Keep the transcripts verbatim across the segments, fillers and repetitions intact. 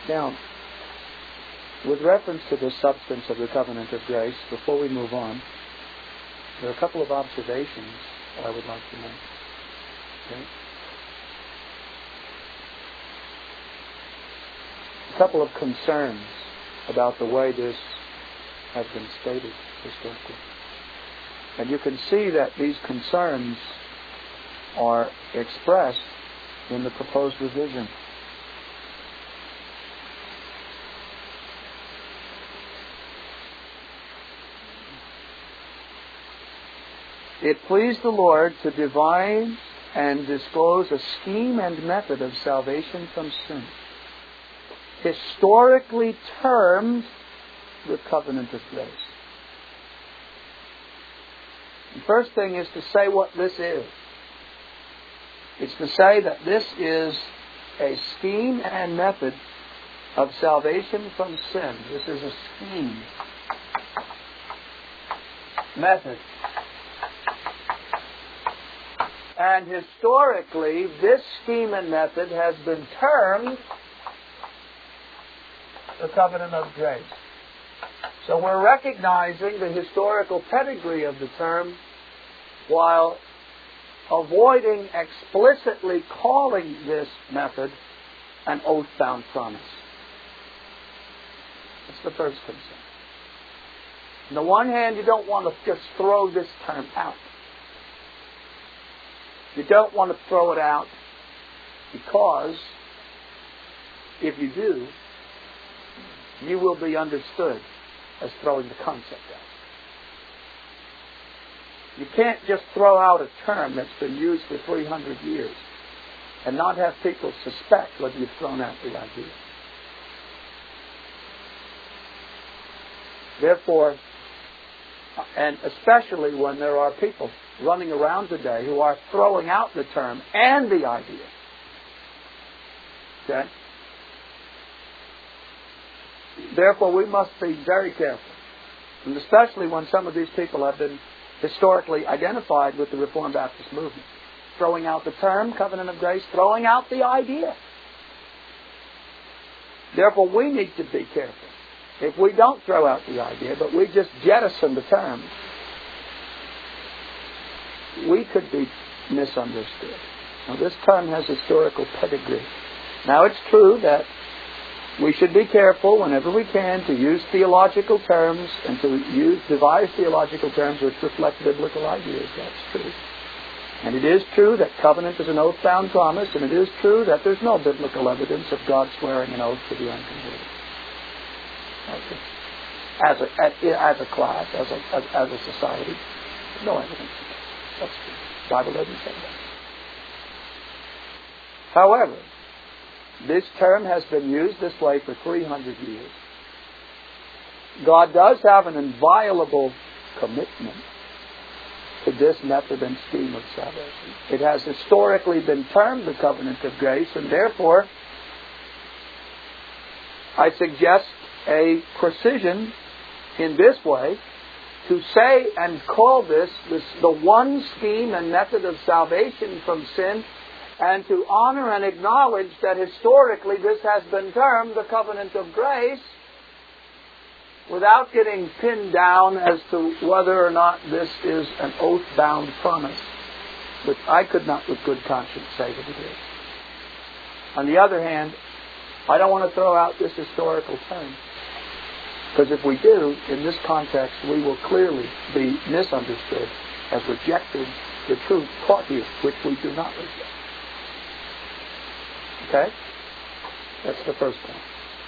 Now, with reference to the substance of the covenant of grace, before we move on, there are a couple of observations I would like to make. Okay? A couple of concerns about the way this has been stated historically. And you can see that these concerns are expressed in the proposed revision. It pleased the Lord to devise and disclose a scheme and method of salvation from sin, historically termed the covenant of grace. The first thing is to say what this is. It's to say that this is a scheme and method of salvation from sin. This is a scheme, method. And historically, this scheme and method has been termed the covenant of grace. So we're recognizing the historical pedigree of the term while avoiding explicitly calling this method an oath-bound promise. That's the first concern. On the one hand, you don't want to just throw this term out. You don't want to throw it out because if you do, you will be understood as throwing the concept out. You can't just throw out a term that's been used for three hundred years and not have people suspect whether you've thrown out the idea. Therefore, and especially when there are people running around today who are throwing out the term and the idea. Okay? Therefore, we must be very careful. And especially when some of these people have been historically identified with the Reformed Baptist movement. Throwing out the term, covenant of grace, throwing out the idea. Therefore, we need to be careful. If we don't throw out the idea, but we just jettison the term, we could be misunderstood. Now, this term has historical pedigree. Now, it's true that we should be careful whenever we can to use theological terms and to use devise theological terms which reflect biblical ideas. That's true. And it is true that covenant is an oath-bound promise, and it is true that there's no biblical evidence of God swearing an oath to the unconverted. Okay. As a as, as a class, as a as, as a society, no evidence. That's true. The Bible doesn't say that. However, this term has been used this way for three hundred years. God does have an inviolable commitment to this method and scheme of salvation. It has historically been termed the covenant of grace, and therefore, I suggest a precision in this way to say and call this, this the one scheme and method of salvation from sin, and to honor and acknowledge that historically this has been termed the covenant of grace, without getting pinned down as to whether or not this is an oath-bound promise, which I could not with good conscience say that it is. On the other hand, I don't want to throw out this historical term, because if we do, in this context, we will clearly be misunderstood as rejecting the truth taught here, which we do not reject. Okay? That's the first point.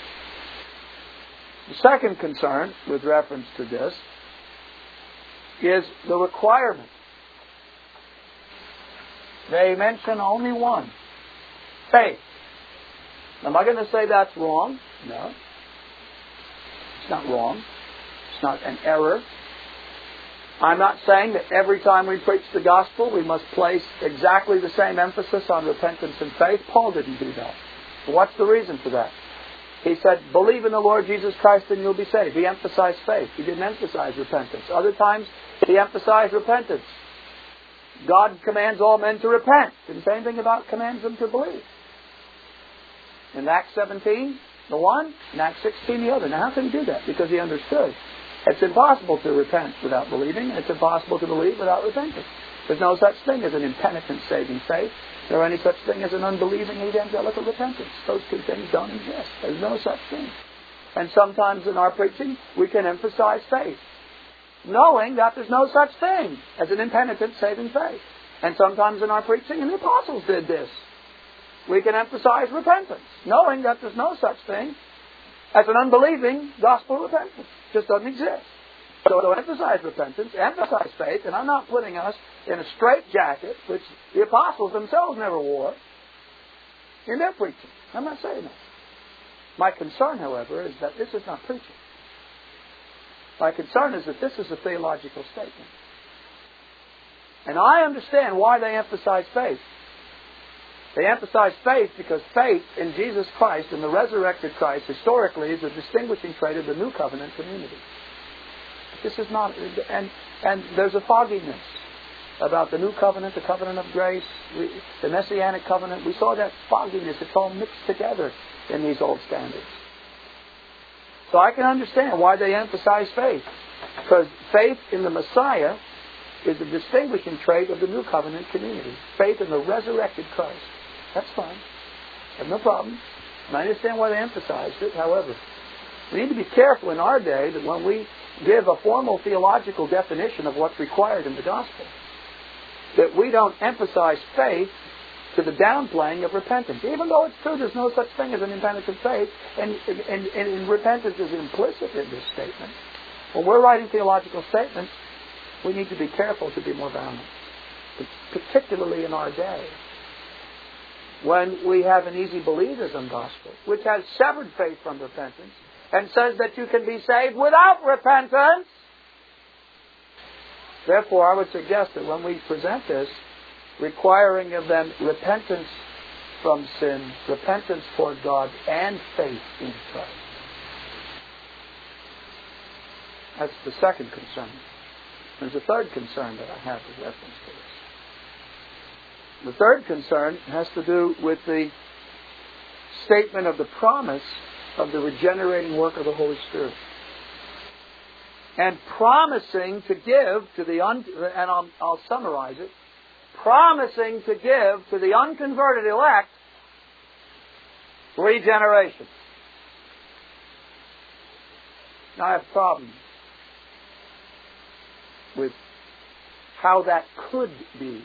The second concern with reference to this is the requirement. They mention only one. Faith. Am I going to say that's wrong? No. It's not wrong. It's not an error. I'm not saying that every time we preach the gospel we must place exactly the same emphasis on repentance and faith. Paul didn't do that. But what's the reason for that? He said, believe in the Lord Jesus Christ and you'll be saved. He emphasized faith. He didn't emphasize repentance. Other times he emphasized repentance. God commands all men to repent. Didn't say anything about commands them to believe. In Acts seventeen, the one, in Acts sixteen the other. Now how can he do that? Because he understood. It's impossible to repent without believing, and it's impossible to believe without repenting. There's no such thing as an impenitent saving faith, nor any such thing as an unbelieving evangelical repentance. Those two things don't exist. There's no such thing. And sometimes in our preaching, we can emphasize faith, knowing that there's no such thing as an impenitent saving faith. And sometimes in our preaching, and the apostles did this, we can emphasize repentance, knowing that there's no such thing as an unbelieving gospel repentance. It just doesn't exist. So to emphasize repentance, emphasize faith, and I'm not putting us in a straitjacket, which the apostles themselves never wore, in their preaching. I'm not saying that. My concern, however, is that this is not preaching. My concern is that this is a theological statement. And I understand why they emphasize faith. They emphasize faith because faith in Jesus Christ and the resurrected Christ historically is a distinguishing trait of the New Covenant community. This is not, and and there's a fogginess about the New Covenant, the Covenant of Grace, we, the Messianic Covenant. We saw that fogginess. It's all mixed together in these old standards. So I can understand why they emphasize faith. Because faith in the Messiah is a distinguishing trait of the New Covenant community. Faith in the resurrected Christ. That's fine. I have no problem. And I understand why they emphasized it. However, we need to be careful in our day that when we give a formal theological definition of what's required in the gospel, that we don't emphasize faith to the downplaying of repentance. Even though it's true there's no such thing as an impenitent faith, and, and, and, and repentance is implicit in this statement, when we're writing theological statements, we need to be careful to be more balanced, particularly in our day, when we have an easy believism gospel, which has severed faith from repentance, and says that you can be saved without repentance. Therefore, I would suggest that when we present this, requiring of them repentance from sin, repentance toward God, and faith in Christ. That's the second concern. There's a third concern that I have with reference to this. The third concern has to do with the statement of the promise of the regenerating work of the Holy Spirit. And promising to give to the, un- and I'll, I'll summarize it, promising to give to the unconverted elect regeneration. Now I have a problem with how that could be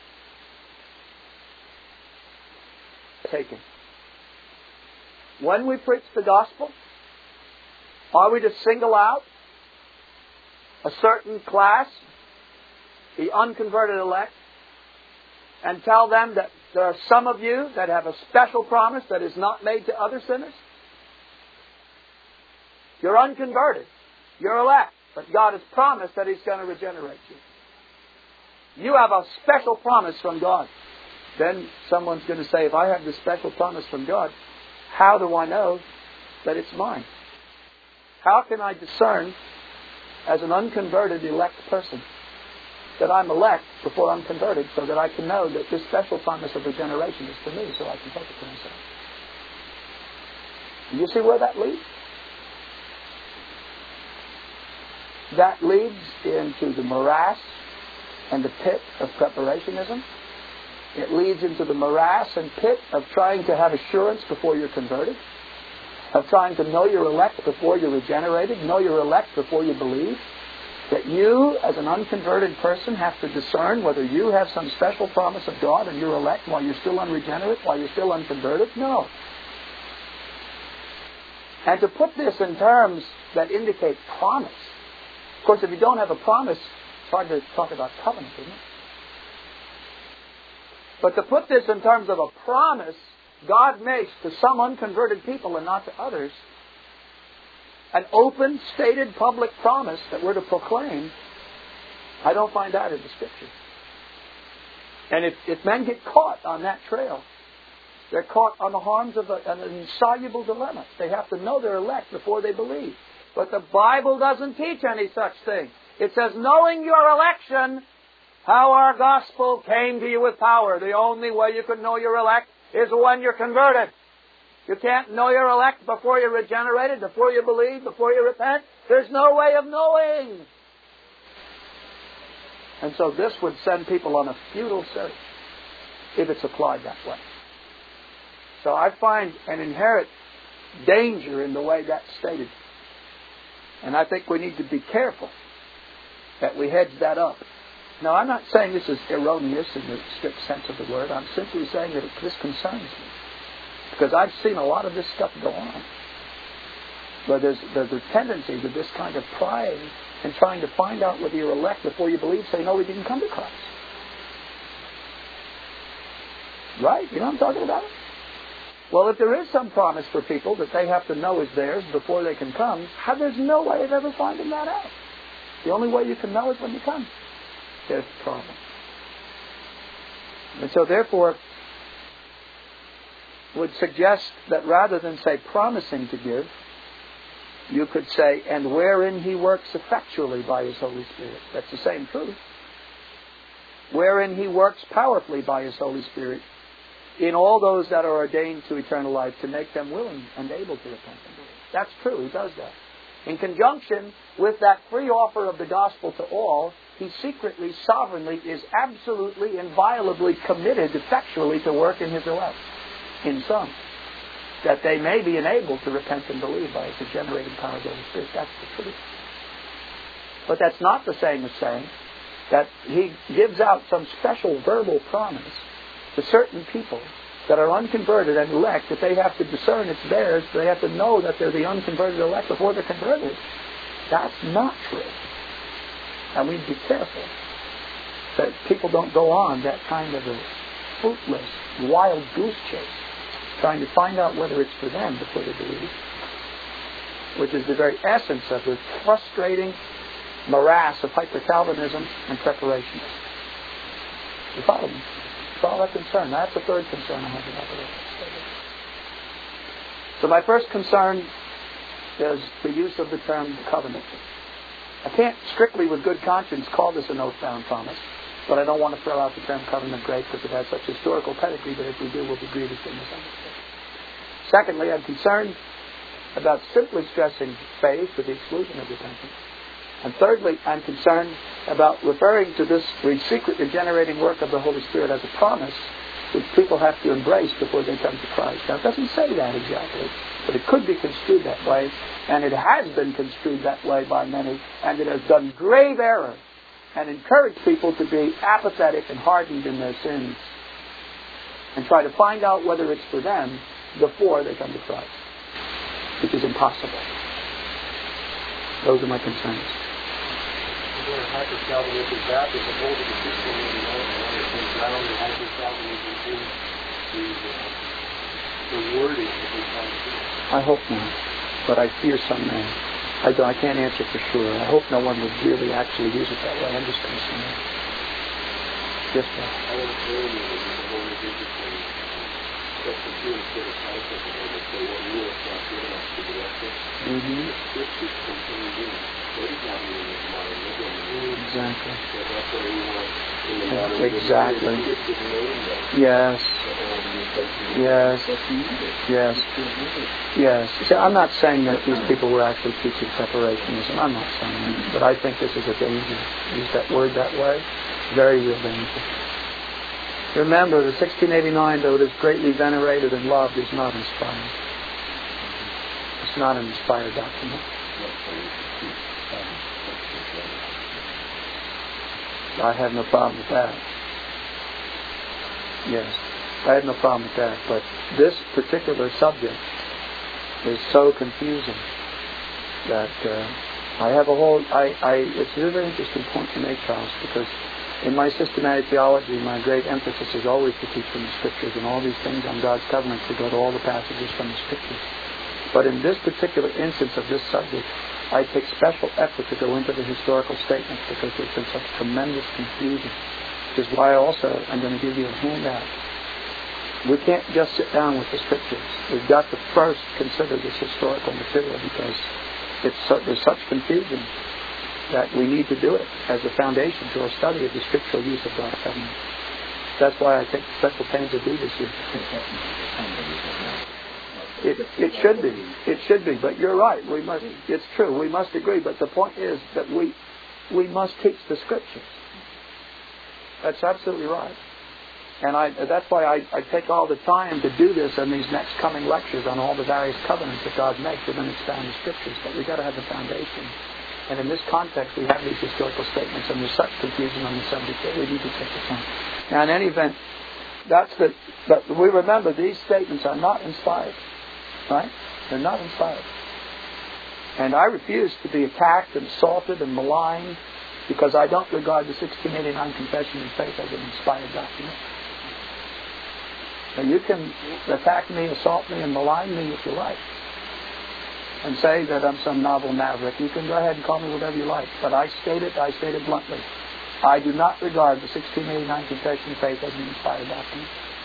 taken. When we preach the gospel, are we to single out a certain class, the unconverted elect, and tell them that there are some of you that have a special promise that is not made to other sinners? You're unconverted. You're elect. But God has promised that He's going to regenerate you. You have a special promise from God. Then someone's going to say, if I have this special promise from God, how do I know that it's mine? How can I discern as an unconverted elect person that I'm elect before I'm converted, so that I can know that this special promise of regeneration is for me, so I can take it to myself? Do you see where that leads? That leads into the morass and the pit of preparationism. It leads into the morass and pit of trying to have assurance before you're converted, of trying to know you're elect before you're regenerated, know you're elect before you believe. That you, as an unconverted person, have to discern whether you have some special promise of God and you're elect while you're still unregenerate, while you're still unconverted. No. And to put this in terms that indicate promise. Of course, if you don't have a promise, it's hard to talk about covenant, isn't it? But to put this in terms of a promise God makes to some unconverted people and not to others, an open, stated, public promise that we're to proclaim, I don't find that in the Scripture. And if, if men get caught on that trail, they're caught on the horns of a, an insoluble dilemma. They have to know they're elect before they believe. But the Bible doesn't teach any such thing. It says, knowing your election, how our gospel came to you with power. The only way you can know you're elect is when you're converted. You can't know you're elect before you're regenerated, before you believe, before you repent. There's no way of knowing. And so this would send people on a futile search if it's applied that way. So I find an inherent danger in the way that's stated. And I think we need to be careful that we hedge that up. Now, I'm not saying this is erroneous in the strict sense of the word. I'm simply saying that it, this concerns me. Because I've seen a lot of this stuff go on. But there's, there's a tendency to this kind of prying and trying to find out whether you're elect before you believe, say, no, we didn't come to Christ. Right? You know what I'm talking about? Well, if there is some promise for people that they have to know is theirs before they can come, how, there's no way of ever finding that out. The only way you can know is when you come. There's the problem. And so therefore, would suggest that rather than say promising to give, you could say, and wherein He works effectually by His Holy Spirit. That's the same truth. Wherein He works powerfully by His Holy Spirit in all those that are ordained to eternal life, to make them willing and able to repent and believe. That's true. He does that. In conjunction with that free offer of the gospel to all, He secretly, sovereignly, is absolutely, inviolably committed effectually to work in His elect, in some, that they may be enabled to repent and believe by His regenerating power of the Holy Spirit. That's the truth. But that's not the same as saying that He gives out some special verbal promise to certain people that are unconverted and elect, that they have to discern it's theirs, they have to know that they're the unconverted elect before they're converted. That's not true. And we'd be careful that people don't go on that kind of a fruitless, wild goose chase, trying to find out whether it's for them before they believe, which is the very essence of the frustrating morass of hyper-Calvinism and preparation. You follow me? That's all that concern. That's the third concern I have about the Lord. So my first concern is the use of the term covenant. I can't strictly with good conscience call this an oath-bound promise, but I don't want to throw out the term covenant grace because it has such historical pedigree that if we do, we'll be grievously misunderstood. Secondly, I'm concerned about simply stressing faith to the exclusion of repentance. And thirdly, I'm concerned about referring to this secret regenerating work of the Holy Spirit as a promise which people have to embrace before they come to Christ. Now, it doesn't say that exactly, but it could be construed that way, and it has been construed that way by many, and it has done grave error and encouraged people to be apathetic and hardened in their sins and try to find out whether it's for them before they come to Christ, which is impossible. Those are my concerns. Hyper-Calvinism Baptist of holding the system in the ground and hyper-Calvinism in the, uh, the wording that they try to do. I hope not, but I fear some may. I, don't, I can't answer for sure. I hope no one would really actually use it that way. I'm just concerned. Yes, sir. I want to tell you that the whole interesting substitute instead of concept of it, so what rule is not good enough to direct us. Mm-hmm. The scriptures contained in it. Exactly. Exactly. Yes. Yes. Yes. Yes. See, I'm not saying that these people were actually teaching separationism. I'm not saying that. But I think this is a danger. Use that word that way. Very real danger. Remember, the sixteen eighty-nine, though it is greatly venerated and loved, is not inspired. It's not an inspired document. I have no problem with that. Yes, I have no problem with that. But this particular subject is so confusing that uh, I have a whole... I, I, it's a very interesting point to make, Charles, because in my systematic theology, my great emphasis is always to teach from the Scriptures, and all these things on God's covenant to go to all the passages from the Scriptures. But in this particular instance of this subject, I take special effort to go into the historical statements because there's been such tremendous confusion. Which is why also I'm going to give you a handout. We can't just sit down with the Scriptures. We've got to first consider this historical material because it's so, there's such confusion that we need to do it as a foundation to our study of the scriptural use of God's covenant. That's why I take special pains to do this here. It, it should be. It should be. But you're right. We must. It's true. We must agree. But the point is that we we must teach the Scriptures. That's absolutely right. And I, that's why I, I take all the time to do this in these next coming lectures on all the various covenants that God makes and then expand the Scriptures. But we've got to have the foundation. And in this context, we have these historical statements, and there's such confusion on the subject that we need to take the time. Now, in any event, that's the. But we remember these statements are not inspired, right? They're not inspired. And I refuse to be attacked and assaulted and maligned because I don't regard the sixteen eighty-nine Confession of Faith as an inspired document. Now, you can attack me, assault me, and malign me if you like, and say that I'm some novel maverick. You can go ahead and call me whatever you like. But I state it, I state it bluntly. I do not regard the sixteen eighty-nine Confession of Faith as an inspired document.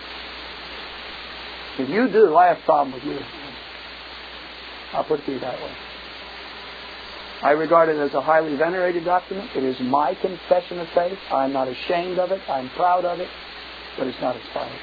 If you do, I have a problem with you. I'll put it to you that way. I regard it as a highly venerated document. It is my confession of faith. I'm not ashamed of it. I'm proud of it. But it's not inspired.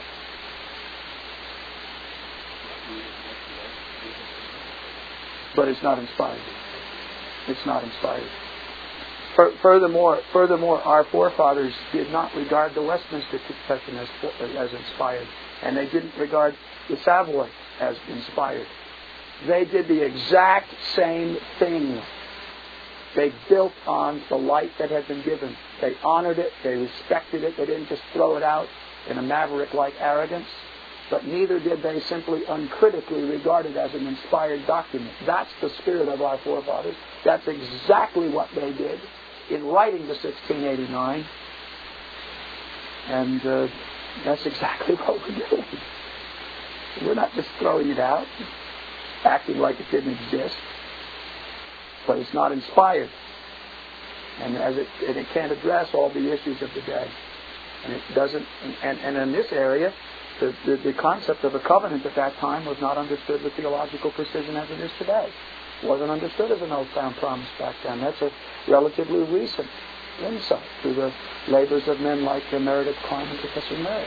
But it's not inspired. It's not inspired. Furthermore, furthermore, our forefathers did not regard the Westminster Confession as, as inspired, and they didn't regard the Savoy as inspired. They did the exact same thing. They built on the light that had been given. They honored it. They respected it. They didn't just throw it out in a maverick-like arrogance. But neither did they simply uncritically regard it as an inspired document. That's the spirit of our forefathers. That's exactly what they did in writing the sixteen eighty-nine. And uh, that's exactly what we're doing. We're not just throwing it out, acting like it didn't exist. But it's not inspired. And as it, and it can't address all the issues of the day. And it doesn't, and, and in this area, The, the, the concept of a covenant at that time was not understood with theological precision as it is today. It wasn't understood as an oath-bound promise back then. That's a relatively recent insight through the labors of men like Meredith Kline and Professor Merritt.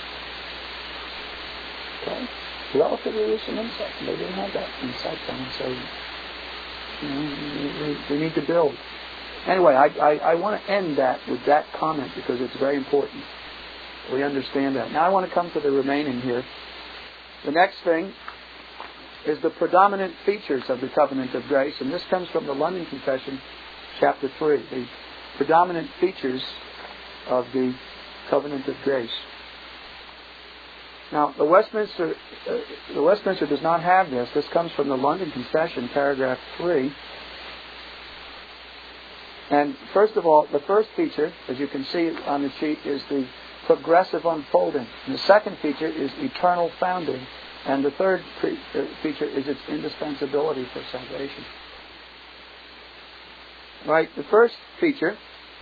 Okay? Relatively recent insight. They didn't have that insight then. So, you know, we, we need to build. Anyway, I, I, I want to end that with that comment because it's very important. We understand that. Now I want to come to the remaining here. The next thing is the predominant features of the covenant of grace, and this comes from the London Confession, chapter three. The predominant features of the covenant of grace. Now, the Westminster, uh, the Westminster does not have this. This comes from the London Confession, paragraph three. And first of all, the first feature, as you can see on the sheet, is the progressive unfolding. And the second feature is eternal founding. And the third pre- uh, feature is its indispensability for salvation. Right? The first feature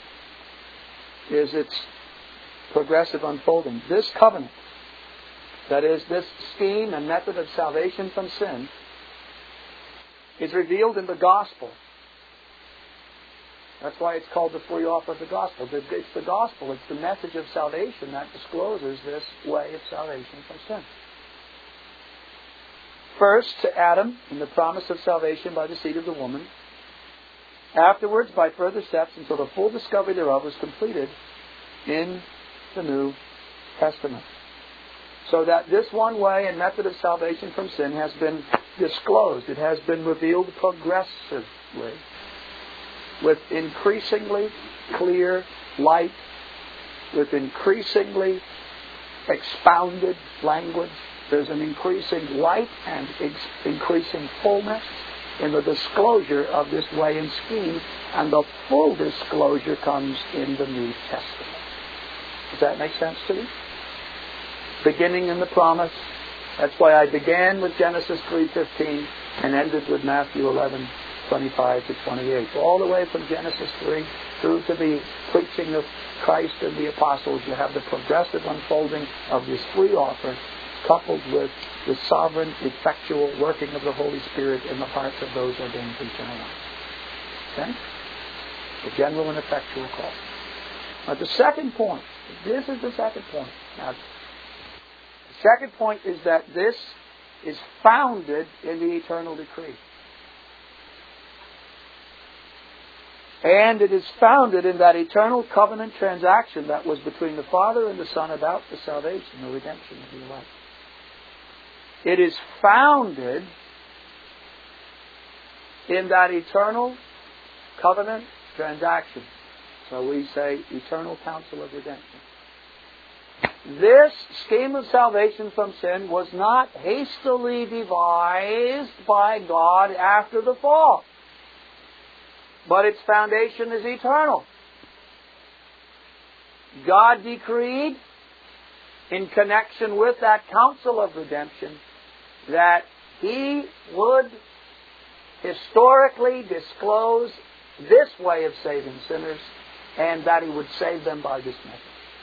is its progressive unfolding. This covenant, that is, this scheme and method of salvation from sin, is revealed in the gospel. That's why it's called the free offer of the gospel. It's the gospel, it's the message of salvation that discloses this way of salvation from sin. First to Adam in the promise of salvation by the seed of the woman. Afterwards by further steps until the full discovery thereof was completed in the New Testament. So that this one way and method of salvation from sin has been disclosed. It has been revealed progressively, with increasingly clear light, with increasingly expounded language. There's an increasing light and ex- increasing fullness in the disclosure of this way and scheme, and the full disclosure comes in the New Testament. Does that make sense to you? Beginning in the promise. That's why I began with Genesis three fifteen and ended with Matthew eleven twenty-five to twenty-eight. All the way from Genesis three through to the preaching of Christ and the apostles, you have the progressive unfolding of this free offer coupled with the sovereign, effectual working of the Holy Spirit in the hearts of those ordained to eternal life. Okay? The general and effectual call. Now the second point, this is the second point. Now, the second point is that this is founded in the eternal decree. And it is founded in that eternal covenant transaction that was between the Father and the Son about the salvation, the redemption of the elect. It is founded in that eternal covenant transaction. So we say eternal counsel of redemption. This scheme of salvation from sin was not hastily devised by God after the fall, but its foundation is eternal. God decreed, in connection with that counsel of redemption, that He would historically disclose this way of saving sinners, and that He would save them by this method.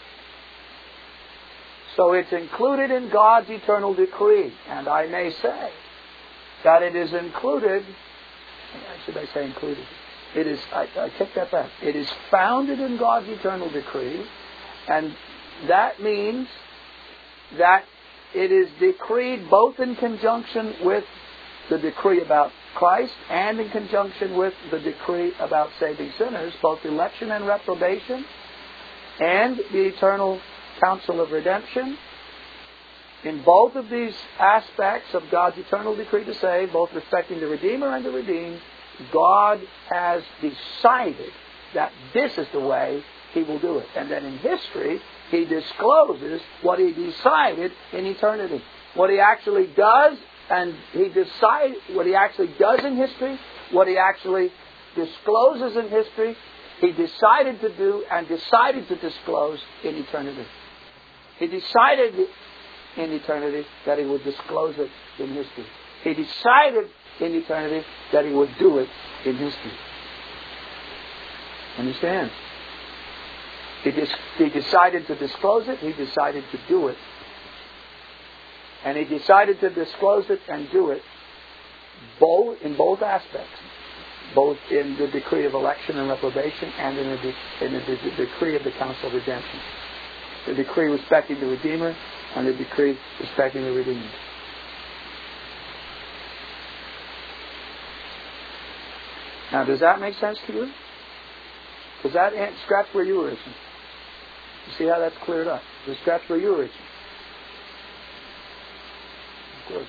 So it's included in God's eternal decree, and I may say that it is included, should I say included? It is, I, I take that back. It is founded in God's eternal decree, and that means that it is decreed both in conjunction with the decree about Christ and in conjunction with the decree about saving sinners, both election and reprobation, and the eternal counsel of redemption. In both of these aspects of God's eternal decree to save, both respecting the Redeemer and the redeemed, God has decided that this is the way He will do it. And then in history, He discloses what He decided in eternity. What He actually does, and He decide what He actually does in history, what He actually discloses in history, He decided to do and decided to disclose in eternity. He decided in eternity that He would disclose it in history. He decided in eternity that He would do it in history. Understand? He, dis- he decided to disclose it. He decided to do it. And He decided to disclose it and do it both in both aspects. Both in the decree of election and reprobation and in the, de- in the de- decree of the counsel of redemption. The decree respecting the Redeemer and the decree respecting the redeemed. Now, does that make sense to you? Does that scratch where you were itching? You see how that's cleared up? Does it scratch where you were itching? Good.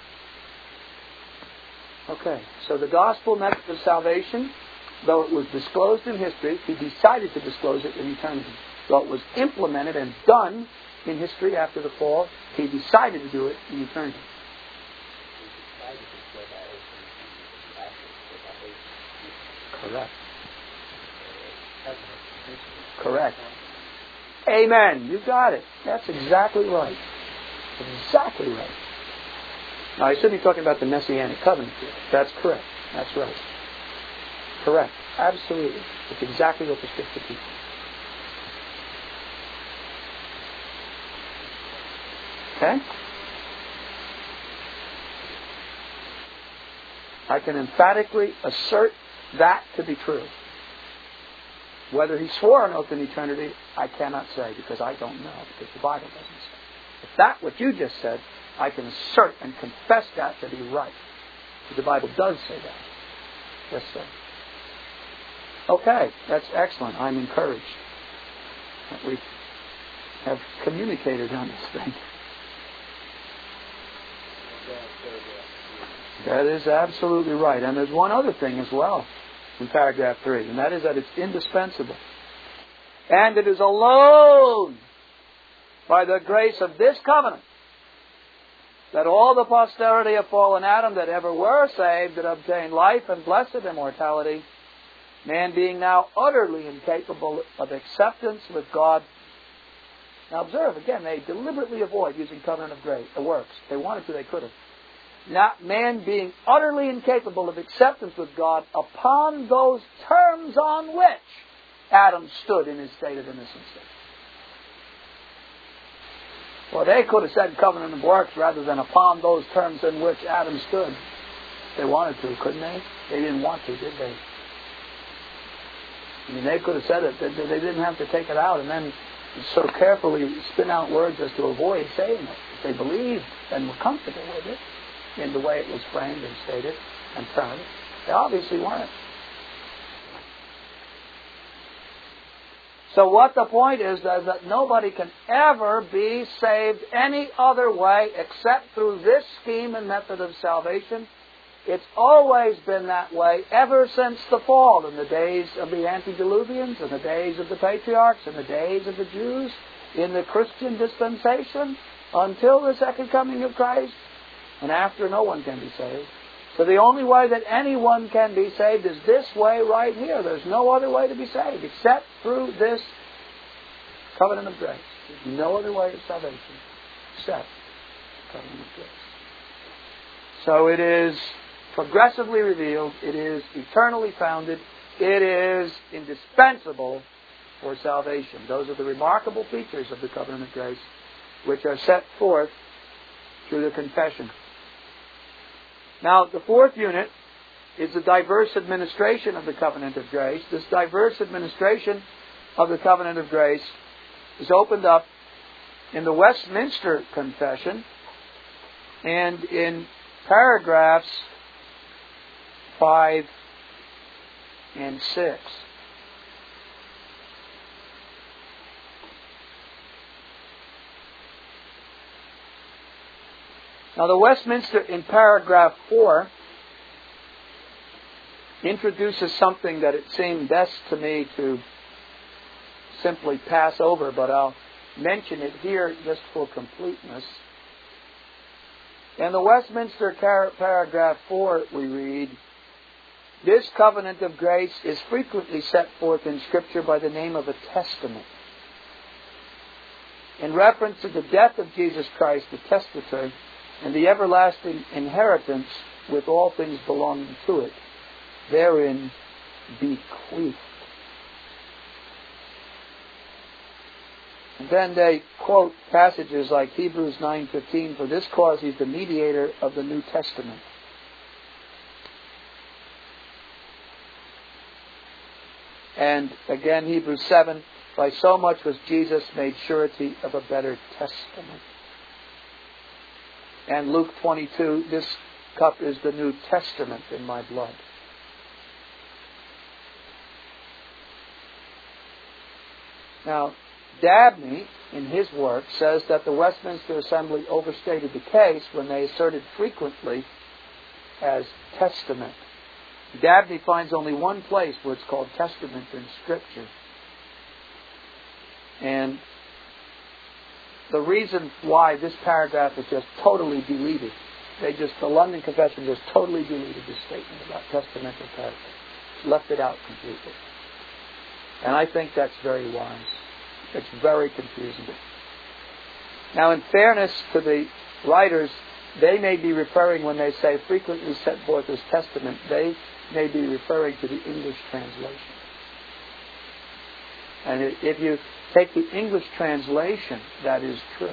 Okay, so the gospel method of salvation, though it was disclosed in history, He decided to disclose it in eternity. Though it was implemented and done in history after the fall, He decided to do it in eternity. Correct. Correct. Amen. You got it. That's exactly right. Exactly right. Now, I shouldn't be talking about the Messianic covenant here. That's correct. That's right. Correct. Absolutely. It's exactly what the Scripture teaches. Okay? I can emphatically assert that to be true. Whether He swore an oath in eternity, I cannot say, because I don't know, because the Bible doesn't say. If that what you just said, I can assert and confess that to be right. Because the Bible does say that. Yes, sir. Okay, that's excellent. I'm encouraged that we have communicated on this thing. That is absolutely right. And there's one other thing as well in paragraph three, and that is that it's indispensable. And it is alone by the grace of this covenant that all the posterity of fallen Adam that ever were saved that obtained life and blessed immortality, man being now utterly incapable of acceptance with God. Now observe, again, they deliberately avoid using covenant of grace, the works. If they wanted to, they could have. Not man being utterly incapable of acceptance with God upon those terms on which Adam stood in his state of innocency. Well, they could have said covenant of works rather than upon those terms in which Adam stood. They wanted to, couldn't they? They didn't want to, did they? I mean, they could have said it. They didn't have to take it out and then so carefully spin out words as to avoid saying it. If they believed and were comfortable with it, in the way it was framed and stated and termed? They obviously weren't. So what the point is, is that nobody can ever be saved any other way except through this scheme and method of salvation. It's always been that way ever since the fall, in the days of the antediluvians, in the days of the patriarchs, in the days of the Jews, in the Christian dispensation, until the second coming of Christ. And after, no one can be saved. So the only way that anyone can be saved is this way right here. There's no other way to be saved except through this covenant of grace. There's no other way of salvation except the covenant of grace. So it is progressively revealed. It is eternally founded. It is indispensable for salvation. Those are the remarkable features of the covenant of grace, which are set forth through the confession. Now, the fourth unit is the diverse administration of the covenant of grace. This diverse administration of the covenant of grace is opened up in the Westminster Confession and in paragraphs five and six. Now, the Westminster, in paragraph four, introduces something that it seemed best to me to simply pass over, but I'll mention it here just for completeness. In the Westminster car- paragraph four, we read, "This covenant of grace is frequently set forth in Scripture by the name of a testament. In reference to the death of Jesus Christ, the testator, and the everlasting inheritance with all things belonging to it, therein bequeathed." And then they quote passages like Hebrews nine fifteen, "For this cause he's the mediator of the New Testament." And again Hebrews seven, "By so much was Jesus made surety of a better testament." And Luke twenty-two, "This cup is the New Testament in my blood." Now, Dabney, in his work, says that the Westminster Assembly overstated the case when they asserted frequently as testament. Dabney finds only one place where it's called testament in Scripture. And the reason why this paragraph is just totally deleted, they just, the London Confession just totally deleted this statement about testamental character. Left it out completely. And I think that's very wise. It's very confusing. Now, in fairness to the writers, they may be referring, when they say frequently set forth as testament, they may be referring to the English translation. And if you take the English translation, that is true.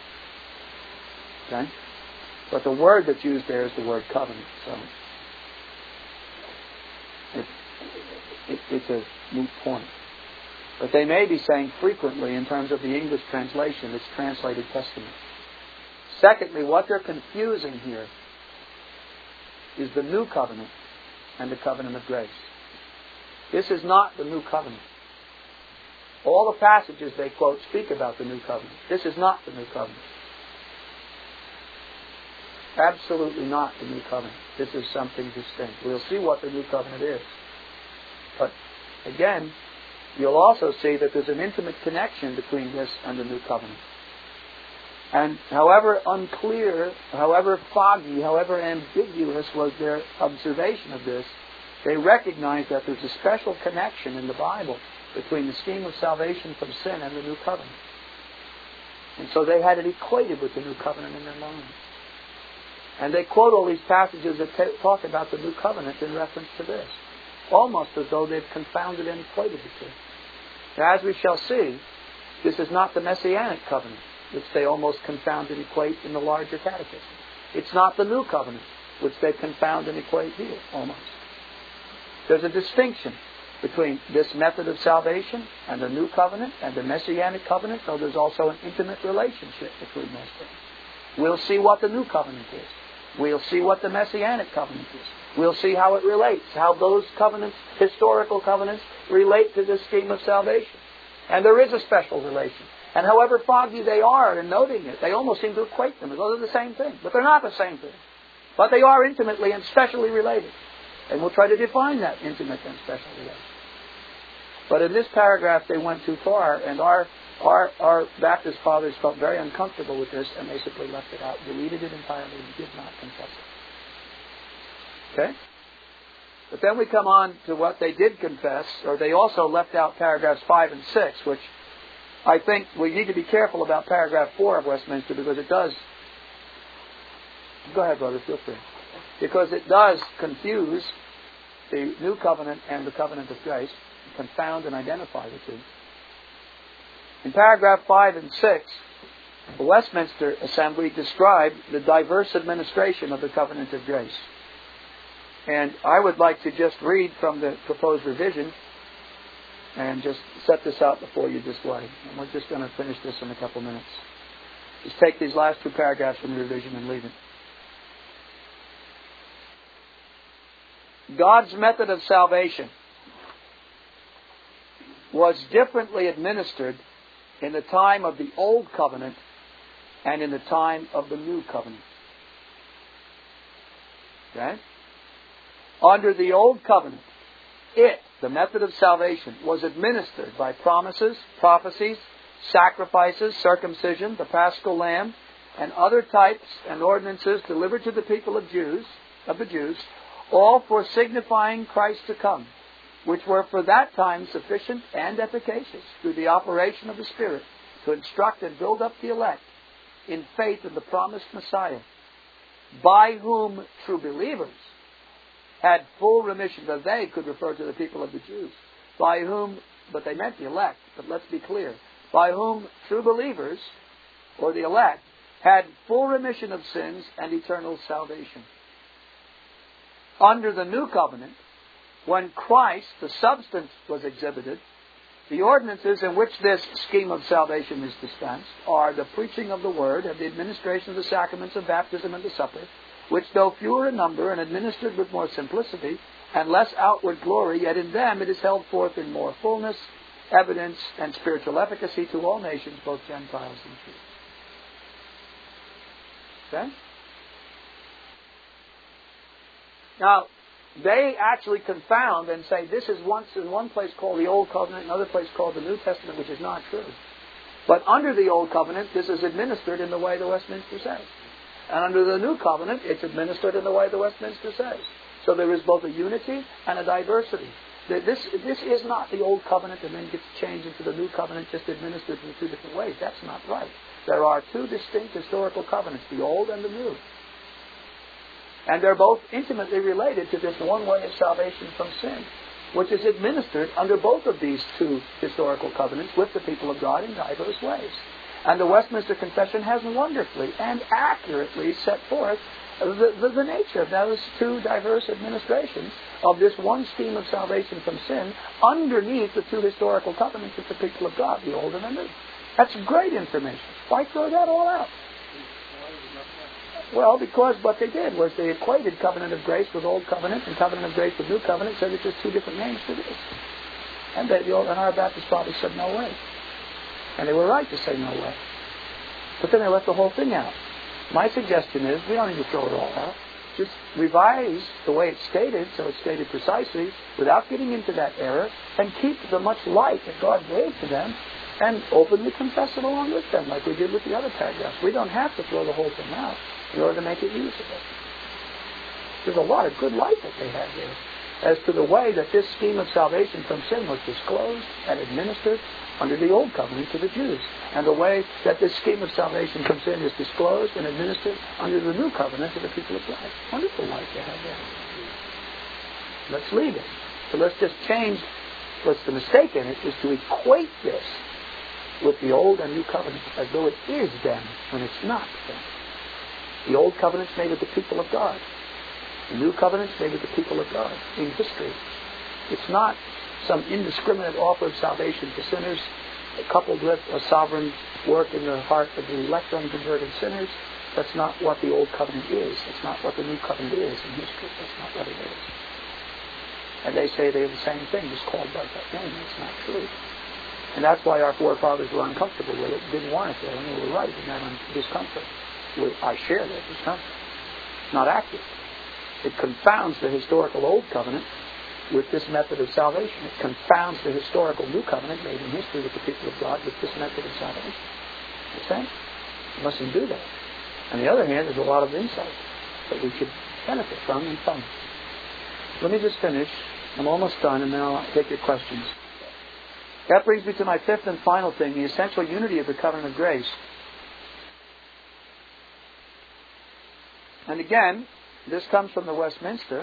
Okay? But the word that's used there is the word covenant. So it, it, it's a moot point. But they may be saying frequently, in terms of the English translation, it's translated testament. Secondly, what they're confusing here is the new covenant and the covenant of grace. This is not the new covenant. All the passages they quote speak about the new covenant. This is not the new covenant. Absolutely not the new covenant. This is something distinct. We'll see what the new covenant is. But again, you'll also see that there's an intimate connection between this and the new covenant. And however unclear, however foggy, however ambiguous was their observation of this, they recognize that there's a special connection in the Bible between the scheme of salvation from sin and the new covenant. And so they had it equated with the new covenant in their mind. And they quote all these passages that t- talk about the new covenant in reference to this, almost as though they've confounded and equated the two. Now, as we shall see, this is not the Messianic covenant, which they almost confound and equate in the larger catechism. It's not the new covenant, which they confound and equate here, almost. There's a distinction between this method of salvation and the new covenant and the Messianic covenant, though there's also an intimate relationship between those things. We'll see what the new covenant is. We'll see what the Messianic covenant is. We'll see how it relates, how those covenants, historical covenants, relate to this scheme of salvation. And there is a special relation. And however foggy they are in noting it, they almost seem to equate them as though they're the same thing. But they're not the same thing. But they are intimately and specially related. And we'll try to define that intimate and special relation. But in this paragraph they went too far, and our our, our Baptist fathers felt very uncomfortable with this, and they simply left it out, deleted it entirely, and did not confess it. Okay? But then we come on to what they did confess, or they also left out paragraphs five and six, which I think we need to be careful about paragraph four of Westminster, because it does... Go ahead, brother, feel free. Because it does confuse the New Covenant and the Covenant of Grace, confound and identify the two. In paragraph five and six, the Westminster Assembly described the diverse administration of the Covenant of Grace. And I would like to just read from the proposed revision and just set this out before you this way. And we're just going to finish this in a couple minutes. Just take these last two paragraphs from the revision and leave it. God's method of salvation was differently administered in the time of the Old Covenant and in the time of the New Covenant. Okay? Under the Old Covenant, it, the method of salvation, was administered by promises, prophecies, sacrifices, circumcision, the Paschal Lamb, and other types and ordinances delivered to the people of Jews, of the Jews, all for signifying Christ to come, which were for that time sufficient and efficacious through the operation of the Spirit to instruct and build up the elect in faith in the promised Messiah, by whom true believers had full remission. That they could refer to the people of the Jews, by whom, but they meant the elect, but let's be clear, by whom true believers, or the elect, had full remission of sins and eternal salvation. Under the New Covenant, when Christ, the substance, was exhibited, the ordinances in which this scheme of salvation is dispensed are the preaching of the Word and the administration of the sacraments of baptism and the supper, which, though fewer in number and administered with more simplicity and less outward glory, yet in them it is held forth in more fullness, evidence, and spiritual efficacy to all nations, both Gentiles and Jews. Okay? Now, they actually confound and say this is once in one place called the Old Covenant, another place called the New Testament, which is not true. But under the Old Covenant, this is administered in the way the Westminster says. And under the New Covenant, it's administered in the way the Westminster says. So there is both a unity and a diversity. This, this is not the Old Covenant and then gets changed into the New Covenant, just administered in two different ways. That's not right. There are two distinct historical covenants, the Old and the New. And they're both intimately related to this one way of salvation from sin, which is administered under both of these two historical covenants with the people of God in diverse ways. And the Westminster Confession has wonderfully and accurately set forth the, the, the nature of those two diverse administrations of this one scheme of salvation from sin underneath the two historical covenants with the people of God, the Old and the New. That's great information. Why throw that all out? Well, because what they did was they equated Covenant of Grace with Old Covenant and Covenant of Grace with New Covenant, said it's just two different names for this. And, they, the old, and our Baptist fathers said no way. And they were right to say no way. But then they left the whole thing out. My suggestion is we don't need to throw it all out. Just revise the way it's stated, so it's stated precisely, without getting into that error, and keep the much light that God gave to them, and openly confess it along with them, like we did with the other paragraphs. We don't have to throw the whole thing out in order to make it usable. There's a lot of good light that they had there as to the way that this scheme of salvation from sin was disclosed and administered under the Old Covenant to the Jews, and the way that this scheme of salvation from sin is disclosed and administered under the New Covenant to the people of God. Wonderful light they had there. Let's leave it. So let's just change. What's the mistake in it is to equate this with the Old and New Covenant as though it is them when it's not them. The Old Covenant's made with the people of God. The New Covenant's made with the people of God in history. It's not some indiscriminate offer of salvation to sinners coupled with a sovereign work in the heart of the elect unconverted sinners That's not what the Old Covenant is. That's not what the New Covenant is in history. That's not what it is. And they say they're the same thing, just called by that name. It's not true. And that's why our forefathers were uncomfortable with it, didn't want it there, and they were right in that un- discomfort. I share that discomfort. It's not accurate. It confounds the historical Old Covenant with this method of salvation. It confounds the historical New Covenant made in history with the people of God with this method of salvation. Understand? You mustn't do that. On the other hand, there's a lot of insight that we should benefit from and from. Let me just finish. I'm almost done, and then I'll take your questions. That brings me to my fifth and final thing, the essential unity of the covenant of grace. And again, this comes from the Westminster.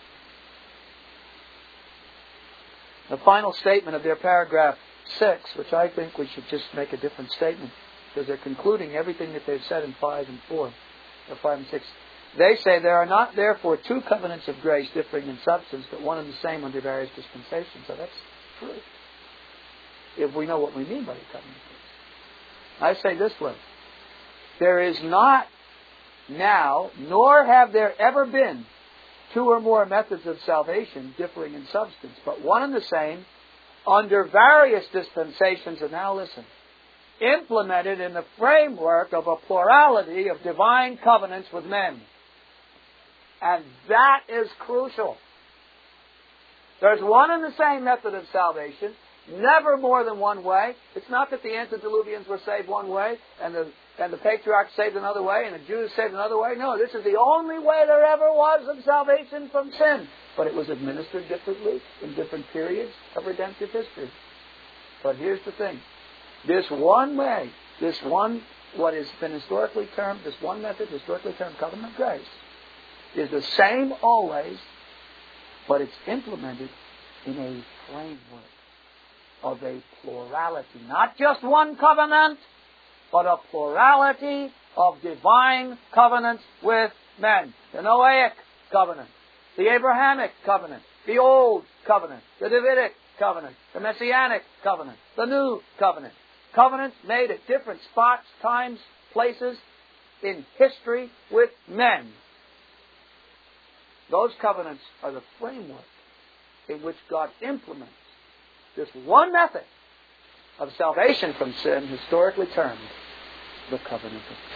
The final statement of their paragraph six, which I think we should just make a different statement, because they're concluding everything that they've said in five and four, or five and six. They say there are not therefore two covenants of grace differing in substance, but one and the same under various dispensations. So that's true, if we know what we mean by the covenant of grace. I say this way: there is not now, nor have there ever been, two or more methods of salvation differing in substance, but one and the same under various dispensations, and now listen, implemented in the framework of a plurality of divine covenants with men. And that is crucial. There's one and the same method of salvation, never more than one way. It's not that the antediluvians were saved one way, and the and the patriarchs saved another way, and the Jews saved another way. No, this is the only way there ever was of salvation from sin. But it was administered differently in different periods of redemptive history. But here's the thing. This one way, this one, what has been historically termed, this one method, historically termed covenant of grace, is the same always, but it's implemented in a framework of a plurality. Not just one covenant, but a plurality of divine covenants with men. The Noahic covenant, the Abrahamic covenant, the Old covenant, the Davidic covenant, the Messianic covenant, the New covenant. Covenants made at different spots, times, places in history with men. Those covenants are the framework in which God implements this one method of salvation from sin, historically termed the covenant of grace.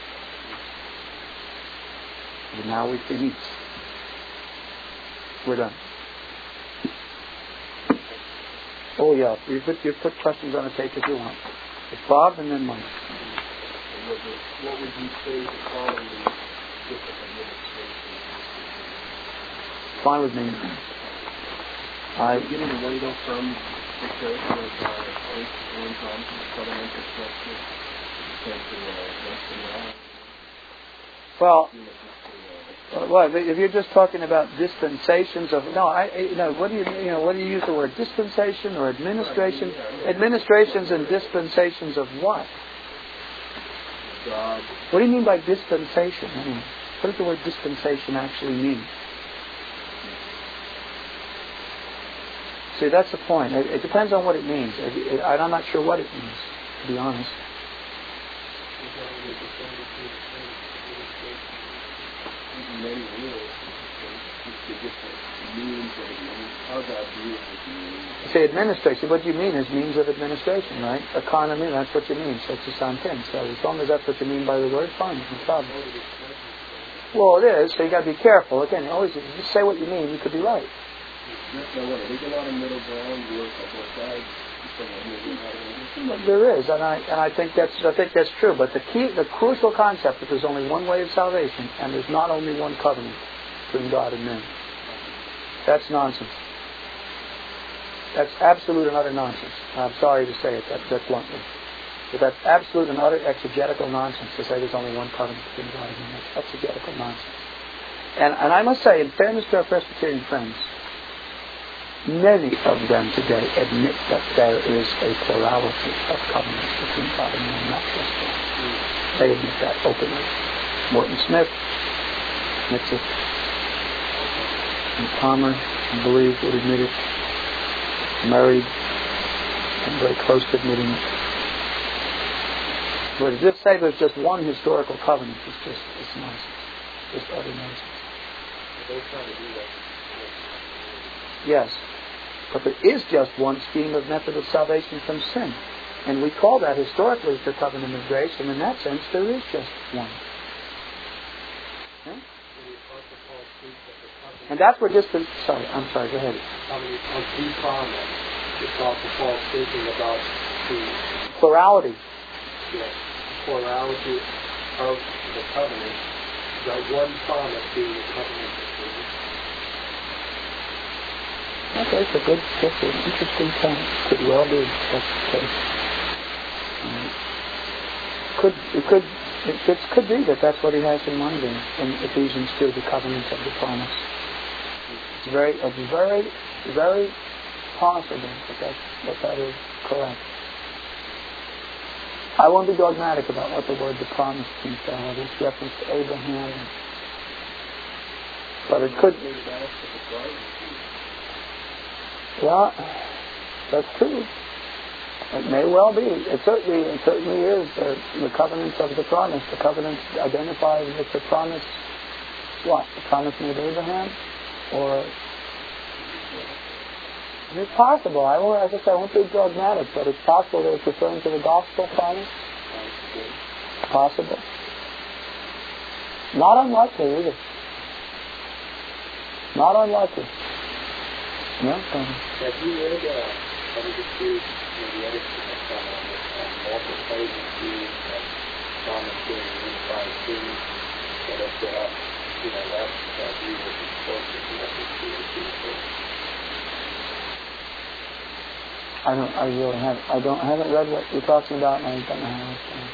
And now we finish. We're done. Oh yeah, you put you put questions on the tape if you want. It's Bob and then Mike. What would you say to following the different administrations? Fine with me. I getting away though from the church with uh, one time covenantal structure compared to uh, Western law. Well, uh, well, if you're just talking about dispensations of no, I you know what do you you know what do you use the word dispensation or administration? Administrations and dispensations of what? God. What do you mean by dispensation? I mean, what does the word dispensation actually mean? See, that's the point. It, it depends on what it means. It, it, I'm not sure what it means, to be honest. Many rules, the different means of it. How God deals with means. Say administration. What you mean is means of administration, right? Economy, that's what you mean. So it's the same thing. So as long as that's what you mean by the word, fine, no problem. Well, it is, so you got to be careful. Again, you always, if you just say what you mean, you could be right. There's a lot of middle ground work on both sides. There is, and I and I think that's I think that's true. But the key, the crucial concept that there's only one way of salvation, and there's not only one covenant between God and men. That's nonsense. That's absolute and utter nonsense. I'm sorry to say it that, that bluntly, but that's absolute and utter exegetical nonsense to say there's only one covenant between God and men. That's exegetical nonsense. And and I must say, in fairness to our Presbyterian friends, many of them today admit that there is a plurality of covenants between God and man, not just one. They admit that openly. Morton Smith admits it. And Palmer, I believe, would admit it. Murray, and very close to admitting it. But to just say there's just one historical covenant is just it's nonsense. Just utter nonsense. They're trying to do that. Yes. But there is just one scheme of method of salvation from sin. And we call that historically the covenant of grace, and in that sense there is just one. Okay? And that's where just the... Sorry, I'm sorry, go ahead. I mean, on the promise, the Apostle Paul speaking about the... Plurality. Yes, plurality of the covenant, that one promise being the covenant of grace. Okay, it's a good, that's an interesting point. Could well be that's the case. Um, could it could it, it could be that that's what he has in mind in, in Ephesians two, the covenant of the promise. It's very, it's very, very possible that that, that, that is correct. I won't be dogmatic about what the word the promise means. Uh, this reference to Abraham, but it could. Yeah, that's true. It may well be. It certainly, it certainly is the, the covenants of the promise. The covenants identified with the promise. What? The promise made to Abraham, or it's possible. I won't. As I said, I won't be dogmatic, but it's possible that it's referring to the gospel promise. Possible. Not unlikely either. Not unlikely. No. Um, Have you read, uh, let me just read the other comment on this, um, multiple places used that promise being unified things, that if that, you know, that, that view would be close to connected to the people. I don't, I really haven't, I don't, I haven't read what you're talking about, and I don't know how to understand.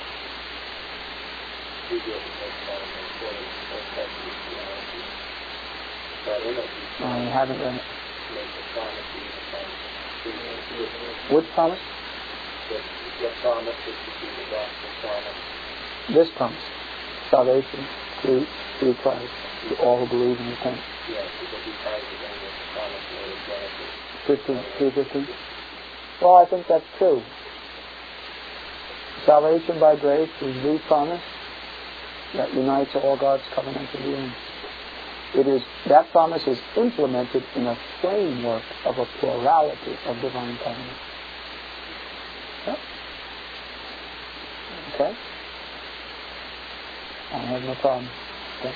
We do have to take part in the recording of Texas theology. But in it, I haven't read it. make the promise unified. Which promise? The, the promise is to be the gospel promise. This promise. Salvation through, through Christ to all who believe and repent. Yes, because he ties it in with the promise made in Genesis. fifteen, three fifteen. Well, I think that's true. Salvation by grace is the promise that unites all God's covenantal beings. It is, that promise is implemented in a framework of a plurality of divine covenants. Yep. Okay? I have no problem. Okay.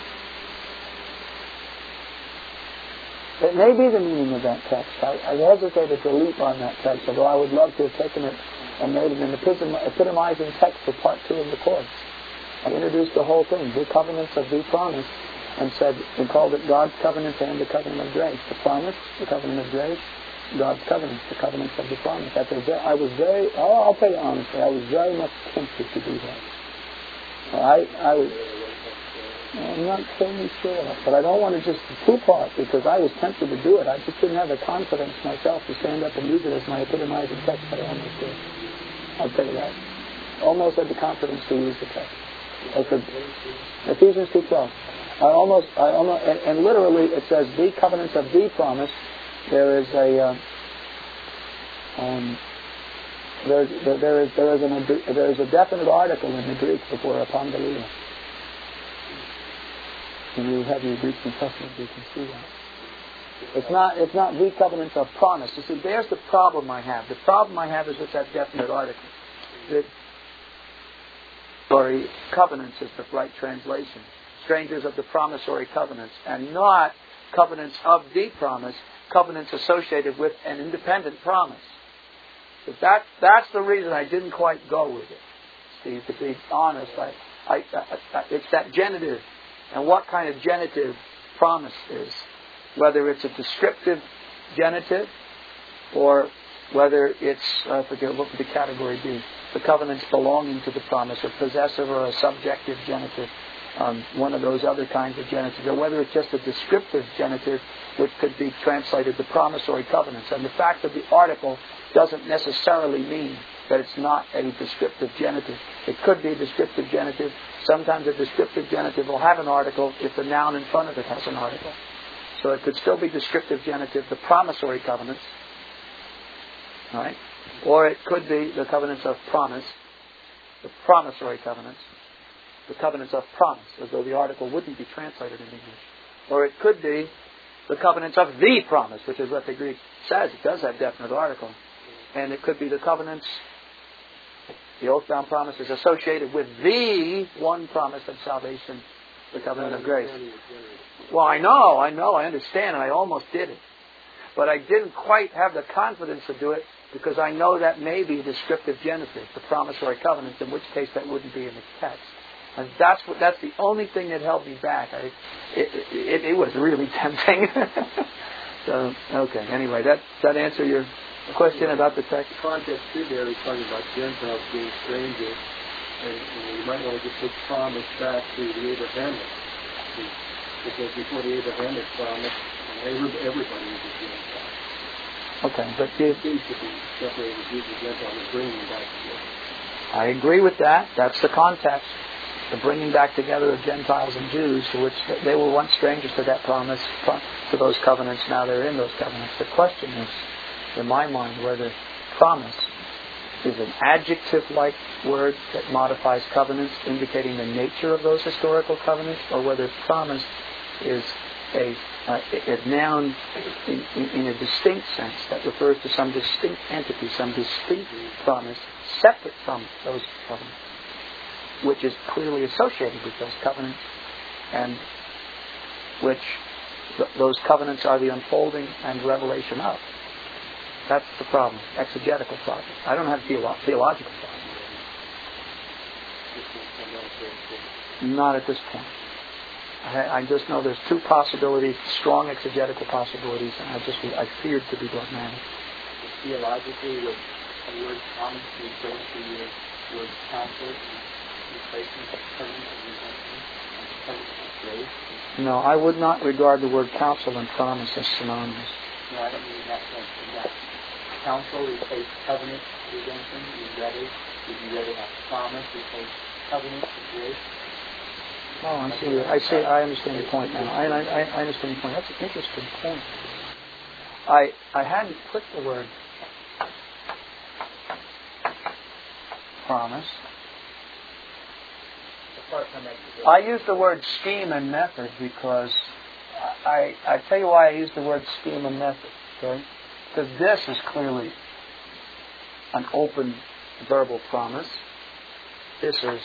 It may be the meaning of that text. I, I hesitated to leap on that text, although I would love to have taken it and made it an epitomizing text for part two of the course. I introduced the whole thing, the covenants of the promise, and said, and called it God's covenant and the covenant of grace. The promise, the covenant of grace, God's covenant, the covenants of the promise. I was very, oh, I'll tell you honestly, I was very much tempted to do that. I, I was, I'm not totally sure, but I don't want to just two-part, because I was tempted to do it. I just didn't have the confidence myself to stand up and use it as my epitomizing text, but I almost did. I'll tell you that. Almost had the confidence to use the text. I said, Ephesians two twelve. I almost, I almost, and, and literally it says the covenants of the promise. There is a, uh, um, there, there, there is there is an there is a definite article in the Greek before apangelia. When you have your Greek New Testament, you can see that. It's not it's not the covenants of promise. You see, there's the problem I have. The problem I have is with that definite article. The Sorry, covenants is the right translation. Strangers of the promissory covenants, and not covenants of the promise, covenants associated with an independent promise. But that, that's the reason I didn't quite go with it, Steve, to be honest. I, I, I, I, it's that genitive, and what kind of genitive promise is. Whether it's a descriptive genitive, or whether it's, I forget what would the category be, the covenants belonging to the promise, or possessive or a subjective genitive, um, one of those other kinds of genitives, or whether it's just a descriptive genitive, which could be translated the promissory covenants. And the fact that the article doesn't necessarily mean that it's not a descriptive genitive. It could be a descriptive genitive. Sometimes a descriptive genitive will have an article if the noun in front of it has an article. So it could still be descriptive genitive, the promissory covenants. All right? Or it could be the covenants of promise, the promissory covenants, the covenants of promise, as though the article wouldn't be translated in English. Or it could be the covenants of the promise, which is what the Greek says. It does have definite article. And it could be the covenants, the oath-bound promise is associated with the one promise of salvation, the covenant of grace. Well, I know, I know, I understand, and I almost did it. But I didn't quite have the confidence to do it because I know that may be descriptive Genesis, the promissory covenants, in which case that wouldn't be in the text. And that's what, that's the only thing that held me back. I, it, it, it was really tempting. So, okay, anyway, that, does that answer your question about the text? The context too there is talking about Gentiles being strangers, and, and you might want to just put promise back to the Abrahamic, because before the Abrahamic promise, everybody was a Gentile. Okay, but you, it seems to be separated Jews and Gentiles and bringing them back together. I agree with that. That's the context. The bringing back together of Gentiles and Jews, to which they were once strangers to that promise, to those covenants. Now they're in those covenants. The question is, in my mind, whether promise is an adjective-like word that modifies covenants, indicating the nature of those historical covenants, or whether promise is a, uh, a noun in, in, in a distinct sense that refers to some distinct entity, some distinct promise, separate from those covenants, which is clearly associated with those covenants, and which th- those covenants are the unfolding and revelation of. That's the problem, exegetical problem. I don't have theolo- theological problem. Not at this point. I, I just know there's two possibilities, strong exegetical possibilities, and I just I feared to be dogmatic. Theologically, would the word promise refer to your word counsel? No, I would not regard the word counsel and promise as synonymous. No, I don't mean that sense. That counsel replace covenant redemption. You'd rather, would you rather have promise replace covenant and grace? Oh, I see. I see. I understand your point now. I, I, I understand your point. That's an interesting point. I I hadn't put the word promise. I use the word scheme and method because I, I tell you why I use the word scheme and method, okay? Because this is clearly an open verbal promise. This is,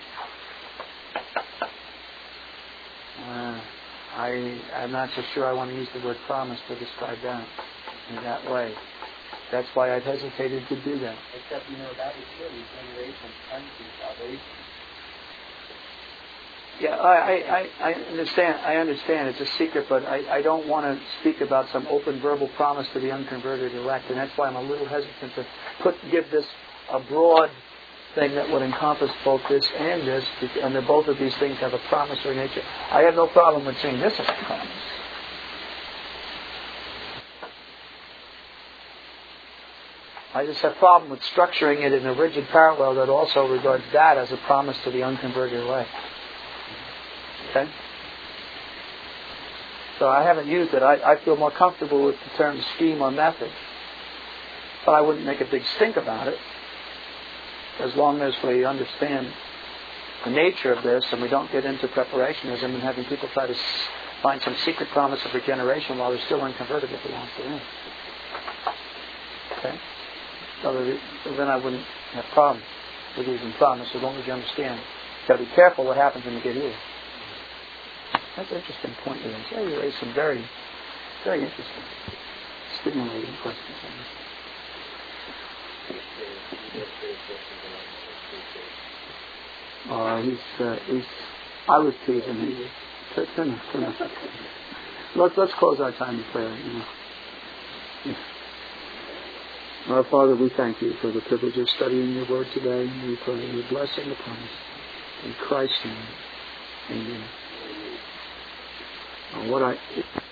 uh, I, I'm not so sure I want to use the word promise to describe that in that way. That's why I've hesitated to do that. Except, you know, that is really generation unto salvation. Yeah, I, I, I understand. I understand. It's a secret, but I, I don't want to speak about some open verbal promise to the unconverted elect, and that's why I'm a little hesitant to put give this a broad thing that would encompass both this and this, and that both of these things have a promissory nature. I have no problem with saying this is a promise. I just have a problem with structuring it in a rigid parallel that also regards that as a promise to the unconverted elect. Okay? So I haven't used it. I, I feel more comfortable with the term scheme or method. But I wouldn't make a big stink about it, as long as we understand the nature of this and we don't get into preparationism and having people try to find some secret promise of regeneration while they're still unconverted if they want to in. Okay? So then I wouldn't have a problem with using promise as long as you understand. You've got to be careful what happens when you get here. That's an interesting point you raised. Yeah, you raised some very, very interesting, stimulating questions. Oh, he's, uh, he's, I was teasing him. Turn off, turn off. Let's, let's close our time in prayer, you know. Yeah. Our Father, we thank you for the privilege of studying your word today. We pray your blessing upon us. In Christ's name, amen. What I